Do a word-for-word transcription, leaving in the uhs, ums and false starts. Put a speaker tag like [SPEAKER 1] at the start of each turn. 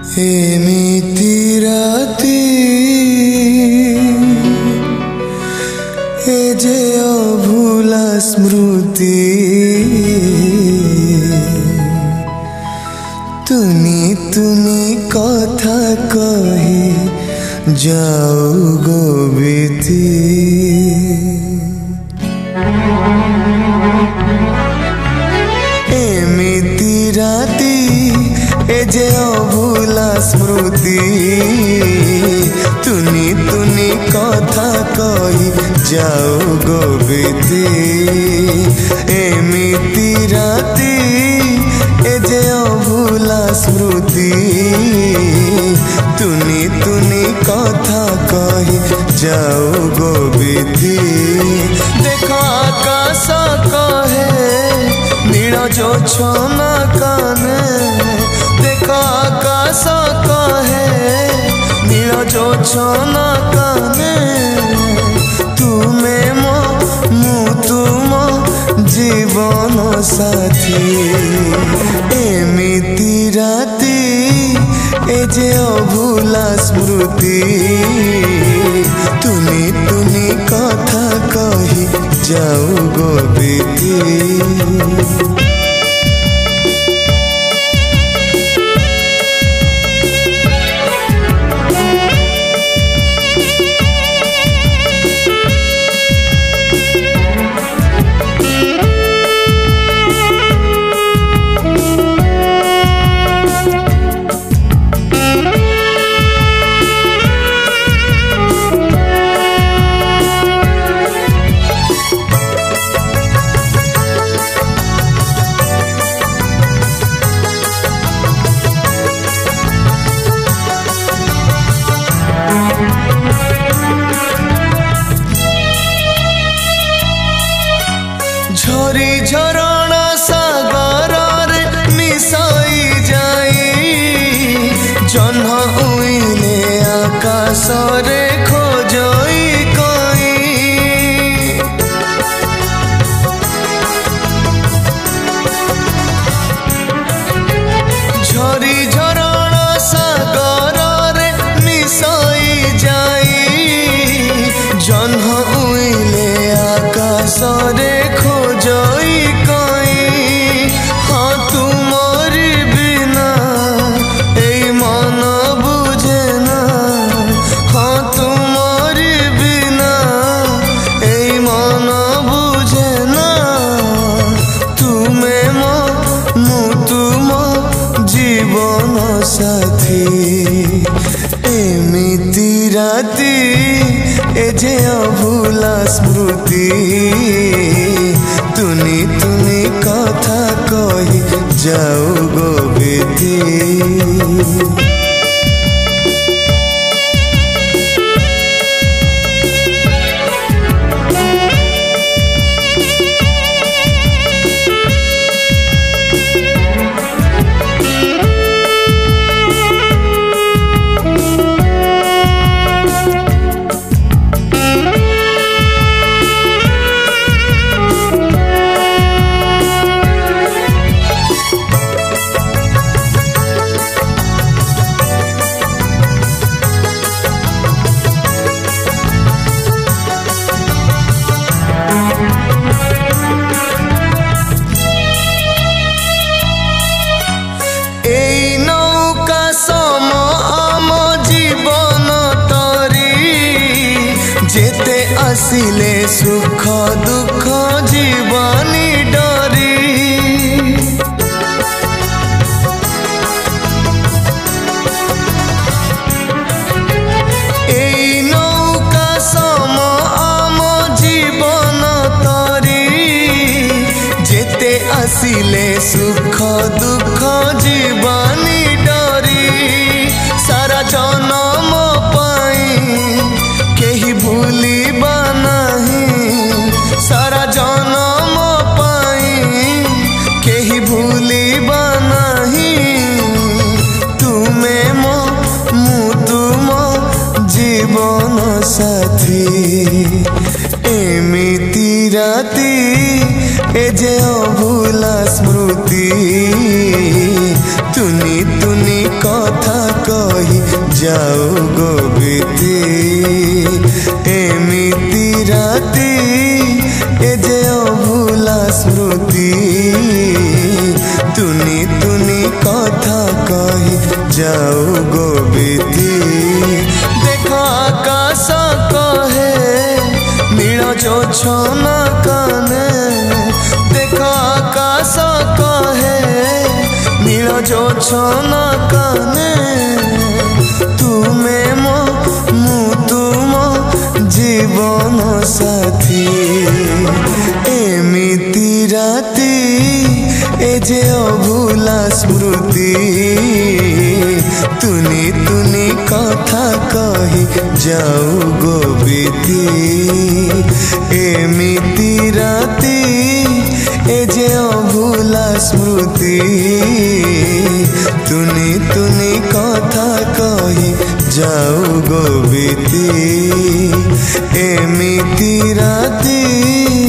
[SPEAKER 1] एमिति राति ए जे अभूला स्मृति तुनी तुनी कथा कही जाओ गो बीती। एमिति राति ए जे अभूला स्मृति तुनी तुनी कथा कही जाओ गो बीती। एमिति राति ए जे अभूला स्मृति तुनी तुनी कथा कही जाओ गो बीती। देख आकाश कहे नील जोछना काने, देख आकाश कहे नील जोछना काने, तुमे मो मु तुम जीवन साथी। एमिति राति ए जे अभूला स्मृति तुनी तुनी कथा कही जाओ गो बीती। झरी झरणा सागर रे मिसाई जाई, जह्न उइले आकाश रे खोजई कई। झरी झरणा सागर रे मिसाई जाई, जह्न उइले आकाश रे खोजई कई। हाँ तुमरी बिना ए मन बुझे ना, हाँ तुमरी बिना ए मन बुझे ना, तुमे मो मु तुम जीवन साथी। एमिति राति ए जे अभूला स्मृति तुनी तुनी कथा कही जाओ गो बीती। जेते आसिले सुख दुख जीवनी डरी, एई नौका सम आम जीवन तरी। जेते आसिले सुख दुख जीवनी डरी, सारा जनम केही भूलिबा नहीं, सारा जन्म पाई केही भूलिबा नहीं। तुमे मो मु तुम जीवन साथी। एमिति राति ए जे अभूला स्मृति तुनी तुनी कथा जाऊ गो बीती एमिति राती ए जे अभुला स्मृति तुनी तुनी कथा कही जाऊ गो बीती देख आकाश कहे नील जोछना काने देख आकाश कहे नील जोछना काने तुमे मो मु तुम जीवन साथी एमिति राती ए जे अभुला स्मृति तुनी तुनी कथा कही जाऊ गो बीती एमिति राती ए जे अभुला स्मृति तुनी तुनी कथा कही जाऊ गो बीती एमिति राती।